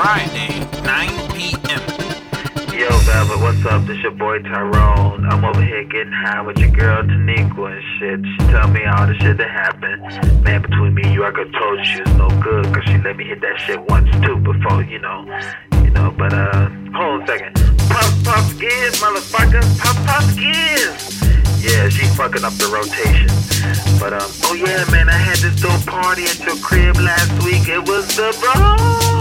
Friday, 9 p.m. Yo, Velvet, what's up? This your boy Tyrone. I'm over here getting high with your girl Taniqua and shit. She tell me all the shit that happened. Man, between me and you, I could told you she was no good, cause she let me hit that shit once too before, but hold on a second. Puff gives, motherfucker. Puff gives. Yeah, she fucking up the rotation. But oh yeah, man, I had this dope party at your crib last week. It was the bro.